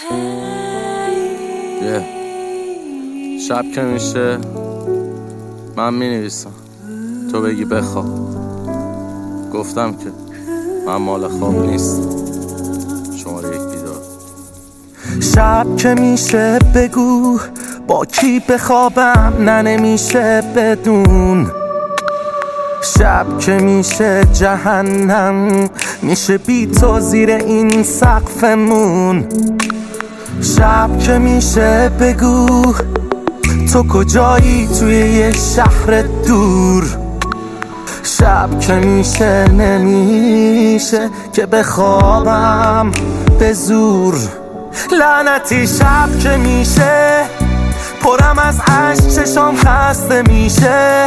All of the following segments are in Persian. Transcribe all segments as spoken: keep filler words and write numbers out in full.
yeah. شب که میشه من می نویسم تو بگی بخواب. گفتم که من مال خواب نیست. شماره یک بیدار. شب که میشه بگو با کی بخوابم، نه نمیشه بدون. شب که میشه جهنم میشه بی تو زیر این سقفمون. شب که میشه بگو تو کجایی توی یه شهر دور. شب که میشه نمیشه که بخوابم به زور. لعنتی شب که میشه پرم از عشق، چشام خسته میشه.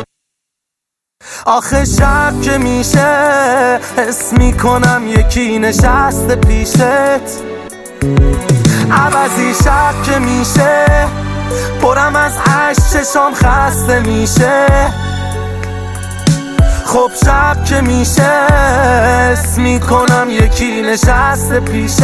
آخه شب که میشه حس میکنم یکی نشسته پیشت. عوضی شب که میشه پرم از عشق، چشام خسته میشه. خب شب که میشه حس میکنم یکی نشسته پیشت.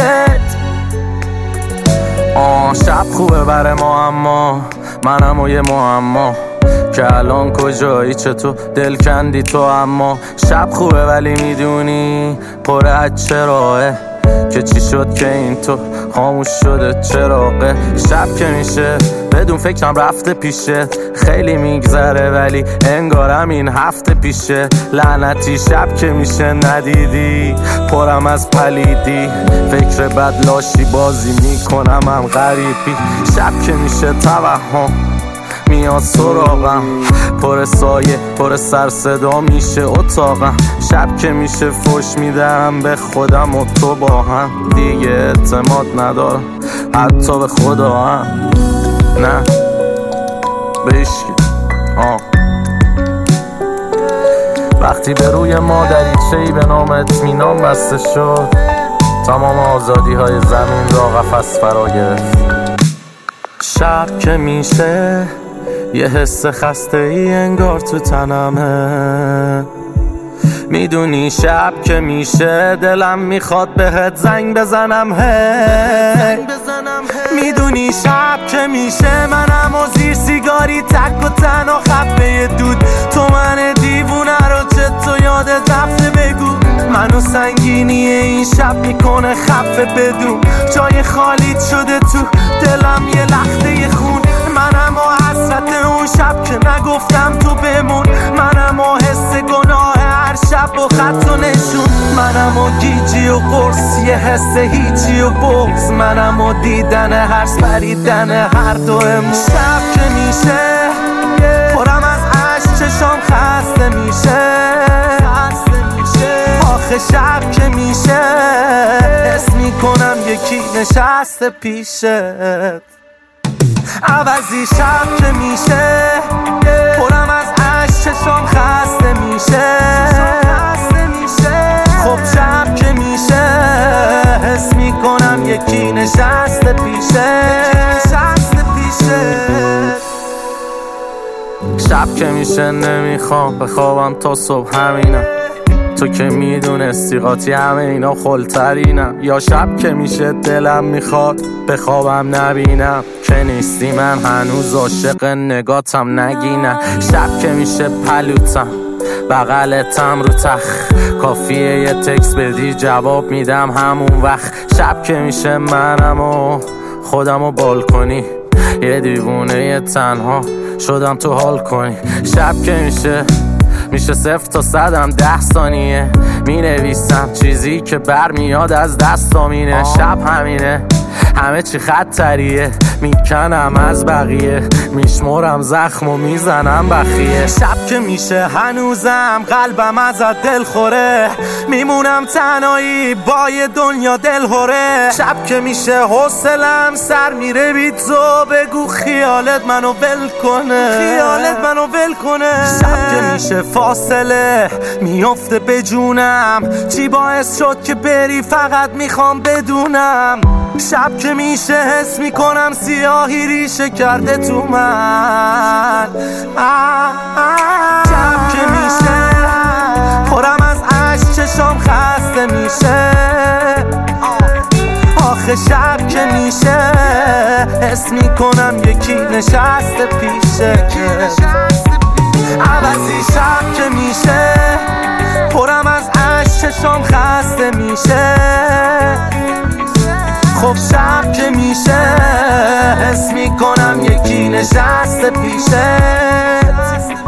آه شب خوبه بره ما، اما منم و یه معما که الان کجایی، چطور دل کندی تو. اما شب خوبه ولی میدونی پر از چراغه که چی شد که این تو خاموش شده چراغه. شب که میشه بدون فکرم رفته پیشه، خیلی میگذره ولی انگارم این هفته پیشه. لعنتی شب که میشه ندیدی پرم از پلیدی، فکر بد لاشی بازی میکنم هم غریبی. شب که میشه توهم میاد سراغم، پر سایه پر سر صدا میشه اتاقم. شب که میشه فوش میدم به خودم و تو با هم دیگه اعتماد ندارم حتی به خدا هم، نه به هیچکی. آه وقتی به روی ما دریچه‌ای به نام اطمینان بسته شد، تمام آزادی های زمین را قفس فرا گرفت. شب که میشه یه حس خسته ای انگار تو تنمه. میدونی شب که میشه دلم میخواد بهت زنگ بزنم هی. میدونی شب که میشه منم و زیر سیگاری تک و تنها خفه دود. تو من دیوونه رو چه تو یادت رفته بگو. منو سنگینی این شب میکنه خفه بدون. جای خالیت شده تو دلم یه لخته خون. منم و حسرت اون شب که نگفتم تو بمون. منم و حس گناه هر شب و خط و نشون. منم و گیجی و قرص یه حس هیچی و بغض. منم و دیدن هر سپریدن هر دومون. شب که میشه پرم از عشق، چشام خسته میشه. آخه شب که میشه حس میکنم یکی نشسته پیشت. عوضی شب که میشه پرم از عشق، چشام خسته میشه. خب شب که میشه حس میکنم یکی نشسته پیشه. شب که میشه نمیخوام بخوابم تا صبح همینم، تو که میدونستی قاطی همه اینا خلترینم. یا شب که میشه دلم میخواد بخوابم نبینم که نیستی، من هنوز عاشق نگاتم نگینم. شب که میشه پلوتم بغلتم رو تخ، کافیه یه تکس بدی جواب میدم همون وقت. شب که میشه منم و خودم و بالکنی، یه دیوونه یه تنها شدم تو حال کنی. شب که میشه میشه صفر تا صدم ده ثانیه می نویسم چیزی که برمیاد از دستامینه. شب همینه همه چی خطریه، میکنم از بقیه میشمرم زخم و میزنم بخیه. شب که میشه هنوزم قلبم ازت دل خوره، میمونم تنهایی با یه دنیا دل هوره. شب که میشه حوصلم سر میره بی تو، بگو خیالت منو ول کنه، خیالت منو ول کنه. شب که میشه فاصله میفته به جونم، چی باعث شد که بری فقط میخوام بدونم. شب که میشه حس میکنم سیاهی ریشه کرده تو من. شب که میشه پرم از عشق، چشام خسته میشه. آخه شب که میشه حس میکنم یکی نشسته پیشه، عوضی شب که میشه پرم از عشق چشام خسته میشه. خب شب که میشه حس میکنم یکی نشسته پیشه.